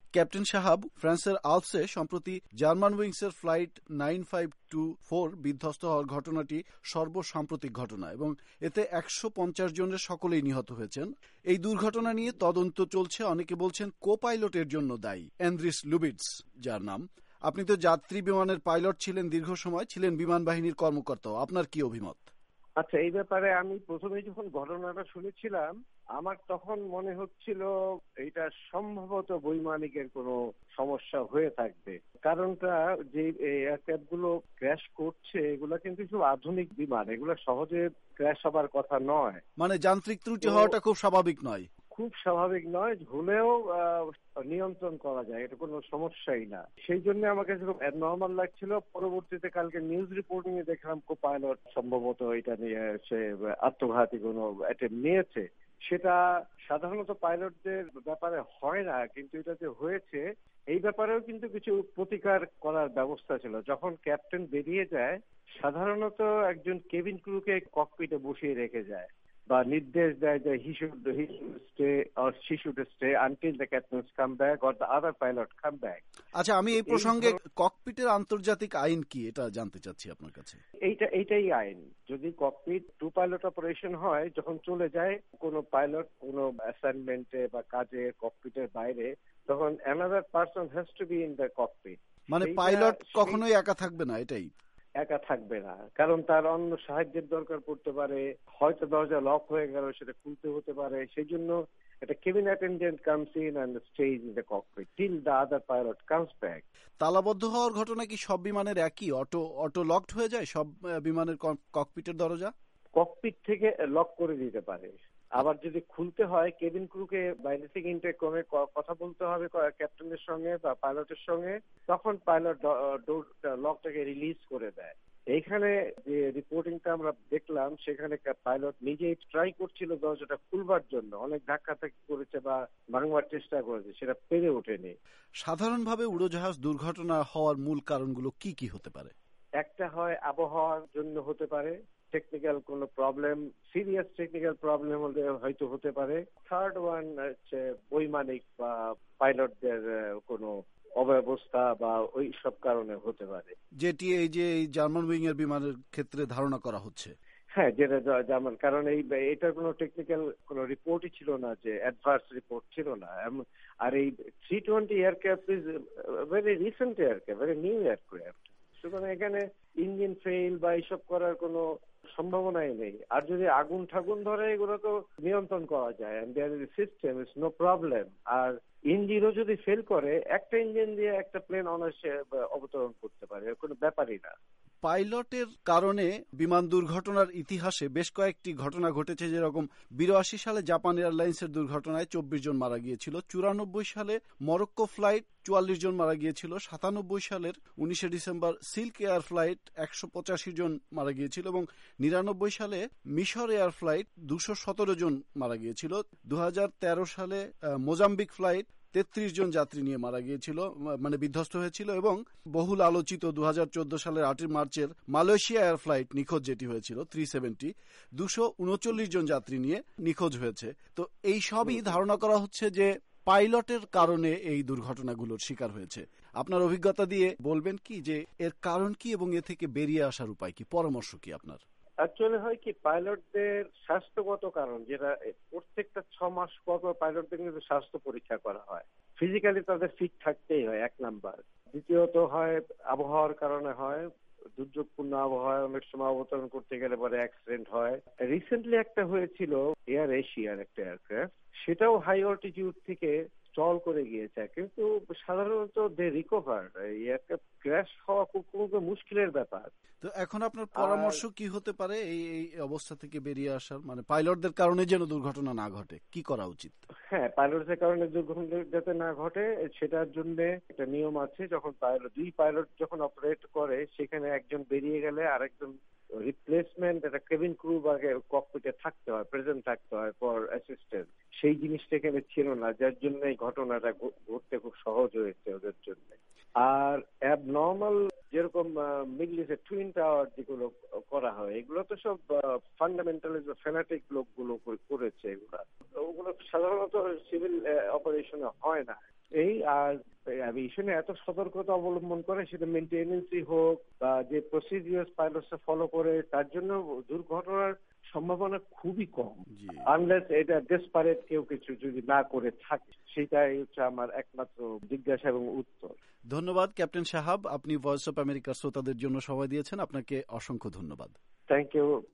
Captain সাহাব, ফ্রান্সের আলপসে সম্প্রতি German উইংসের flight 9524 বিধ্বস্ত হওয়ার ঘটনাটি সর্বসাম্প্রতিক ঘটনা এবং এতে 150 জনের সকলেই নিহত হয়েছেন। এই দুর্ঘটনা নিয়ে তদন্ত চলছে। অনেকে বলছেন কো পাইলটের জন্য দায়ী এন্দ্রিস লুবিটস, যার নাম। আপনি তো যাত্রী বিমানের পাইলট ছিলেন, দীর্ঘ সময় ছিলেন বিমান বাহিনীর কর্মকর্তা। আপনার কি অভিমত? আচ্ছা, এই ব্যাপারে আমি প্রথমে যখন ঘটনাটা শুনেছিলাম আমার তখন মনে হচ্ছিল এটা সম্ভবত বৈমানিকের কোনো সমস্যা হয়ে থাকবে। কারণটা যে এয়ারক্রাফট গুলো ক্র্যাশ করছে এগুলা কিন্তু খুব আধুনিক বিমান, এগুলো সহজে ক্র্যাশ হবার কথা নয়। মানে যান্ত্রিক ত্রুটি হওয়াটা খুব স্বাভাবিক নয়। খুব স্বাভাবিক নয়, হলেও নিয়ন্ত্রণ করা যায়, এটা কোনো সমস্যাই না। সেই জন্য আমাকে খুব নর্মাল লাগছিল। পরবর্তীতে কালকে নিউজ রিপোর্টিং এ দেখলাম কো পাইলট সম্ভবত এটা নিয়ে সে আত্মঘাতী কোনো অ্যাটেম্প নিয়েছে। সেটা সাধারণত পাইলটদের ব্যাপারে হয় না, কিন্তু এটা যে হয়েছে এই ব্যাপারেও কিন্তু কিছু প্রতিকার করার ব্যবস্থা ছিল। যখন ক্যাপ্টেন বেরিয়ে যায় সাধারণত একজন কেবিন ক্রুকে ককপিটে বসিয়ে রেখে যায় বা নির্দেশ দেয় যে he should stay or she should stay until the captains come back or the other pilot come back. আচ্ছা, আমি এই প্রসঙ্গে ককপিটের আন্তর্জাতিক আইন কি এটা জানতে চাচ্ছি আপনার কাছে। এইটাই আইন। যদি ককপিট টু পাইলট অপারেশন হয়, যখন চলে যায় কোনো পাইলট কোনো অ্যাসাইনমেন্টে বা কাজে ককপিটের বাইরে, তখন another person has to be in the cockpit. মানে পাইলট কখনোই একা থাকবে না, এটাই? একা থাকবে না, কারণ তার অন্য সাহায্যের দরকার পড়তে পারে, হয়তো দরজা লক হয়ে গেল সেটা খুলতে হতে পারে। সেই জন্য একটা cabin attendant comes in and stays in the cockpit till the other pilot comes back. তালাবদ্ধ হওয়ার ঘটনা কি সব বিমানের একই? অটো লকড হয়ে যায় সব বিমানের ককপিটের দরজা? ককপিট থেকে লক করে দিতে পারে। আবার যদি খুলতে হয় কেবিন ক্রুকে বাইরে থেকে ইন্টারকমে কথা বলতে হবে ক্যাপ্টেনের সঙ্গে বা পাইলটের সঙ্গে, তখন পাইলট লকটাকে রিলিজ করে দেয়। এইখানে যে রিপোর্টিংটা আমরা দেখলাম সেখানে পাইলট নিজেই ট্রাই করছিল দরজাটা খুলবার জন্য, অনেক ধাক্কাধাক্কি করেছে বা ভাঙবার চেষ্টা করেছে, সেটা পেরে ওঠেনি। সাধারণভাবে উড়োজাহাজ দুর্ঘটনা হওয়ার মূল কারণগুলো কি কি হতে পারে? একটা হয় আবহাওয়ার জন্য হতে পারে, টেকনিক্যাল কোনো প্রবলেম, সিরিয়াস টেকনিক্যাল প্রবলেম হলে হয়তো হতে পারে। থার্ড ওয়ান হচ্ছে বৈমানিক বা পাইলটদের কোনো অব্যবস্থা বা ওই সব কারণে হতে পারে, যেটি এই যে জার্মান উইং এর বিমানের ক্ষেত্রে ধারণা করা হচ্ছে। হ্যাঁ, যেটা জার্মান, কারণ এটার কোনো টেকনিক্যাল কোনো রিপোর্টই ছিল না, যে অ্যাডভার্স রিপোর্ট ছিল না। আর এই 320 aircraft is very recent aircraft, very new aircraft. সুতরাং এখানে ইঞ্জিন ফেল বা এইসব করার কোনো সম্ভাবনাই নেই। আর যদি আগুন ঠাগুন ধরে এগুলো তো নিয়ন্ত্রণ করা যায়, and there is system, it's no problem. আর ইঞ্জিনও যদি ফেল করে একটা ইঞ্জিন দিয়ে একটা প্লেন অনায়াসে অবতরণ করতে পারে, কোনো ব্যাপারই না। পাইলটের কারণে বিমান দুর্ঘটনার ইতিহাসে বেশ কয়েকটি ঘটনা ঘটেছে। যেরকম 82 সালে জাপান এয়ারলাইন্সের দুর্ঘটনায় 24 জন মারা গিয়েছিল। 94 সালে মরক্কো ফ্লাইট 44 জন মারা গিয়েছিল। 97 সালের 19 ডিসেম্বর সিল্ক এয়ার ফ্লাইট 185 জন মারা গিয়েছিল এবং 99 সালে মিশর এয়ার ফ্লাইট 217 জন মারা গিয়েছিল। 2013 সালে মোজাম্বিক ফ্লাইট 33 জন যাত্রী নিয়ে মারা গিয়েছিল, মানে বিধ্বস্ত হয়েছিল। এবং বহুল আলোচিত 2014 সালের 8 মার্চের মালয়েশিয়া এয়ার ফ্লাইট নিখোঁজ যেটি হয়েছিল 370, 239 জন যাত্রী নিয়ে নিখোঁজ হয়েছে। তো এই সবই ধারণা করা হচ্ছে যে পাইলটের কারণে এই দুর্ঘটনাগুলোর শিকার হয়েছে। আপনার অভিজ্ঞতা দিয়ে বলবেন কি যে এর কারণ কি এবং এ থেকে বেরিয়ে আসার উপায় কি, পরামর্শ কি আপনার? অ্যাকচুয়ালি হয় কি, পাইলটদের স্বাস্থ্যগত কারণ, যেটা প্রত্যেকটা 6 মাস পর পাইলটদের কিন্তু স্বাস্থ্য পরীক্ষা করা হয়। ফিজিক্যালি তাদের ফিট থাকতেই হয়, 1 নাম্বার। দ্বিতীয়ত হয় আবহাওয়ার কারণে হয়, দুর্যোগপূর্ণ আবহাওয়ায় অনেক সময় অবতরণ করতে গেলে পরে অ্যাক্সিডেন্ট হয়। রিসেন্টলি একটা হয়েছিল এয়ার এশিয়ার একটা এয়ারক্রাফট, সেটাও হাই অল্টিটিউড থেকে স্টল করে গিয়েছে, কিন্তু সাধারণত দে রিকভার। এয়ারক্রাফট ক্র্যাশ হওয়া খুব মুশকিলের ব্যাপার। তো এখন আপনার পরামর্শ কি হতে পারে এই অবস্থা থেকে বেরিয়ে আসার? মানে পাইলটদের কারণে যেন দুর্ঘটনা না ঘটে, কি করা উচিত? হ্যাঁ, পাইলটদের কারণে দুর্ঘটনা যাতে না ঘটে সেটার জন্য একটা নিয়ম আছে। যখন দুই পাইলট যখন অপারেট করে, সেখানে একজন বেরিয়ে গেলে আরেকজন রিপ্লেসমেন্ট, একটা কেবিন ক্রু বা ককপিটে থাকতে হয়, প্রেজেন্ট থাকতে হয় ফর অ্যাসিস্ট্যান্স। সেই জিনিসটা এখানে ছিল না, যার জন্য এই ঘটনাটা ঘটতে খুব সহজ হয়েছে ওদের জন্য। আর অ্যাবনর্মাল যেরকম মিডল ইস্টে টুইন টাওয়ার যেগুলো করা হয়, এগুলো তো সব ফান্ডামেন্টালিস্ট বা ফ্যানাটিক লোকগুলো করেছে। ওগুলো সাধারণত সিভিল অপারেশনে হয় না। এই আর এভিয়েশনে এত সতর্কতা অবলম্বন করে, সেটা মেনটেনেন্সই হোক বা যে প্রসিডিওর পাইলটসরা ফলো করে, তার জন্য দুর্ঘটনার সম্ভাবনা খুবই কম, আনলেস এটা ডেসপারেট কেউ কিছু যদি না করে থাকে। সেটাই হচ্ছে আমার একমাত্র জিজ্ঞাসা এবং উত্তর। ধন্যবাদ ক্যাপ্টেন সাহাব, আপনি ভয়েস অফ আমেরিকার শ্রোতাদের জন্য সময় দিয়েছেন, আপনাকে অসংখ্য ধন্যবাদ। Thank you.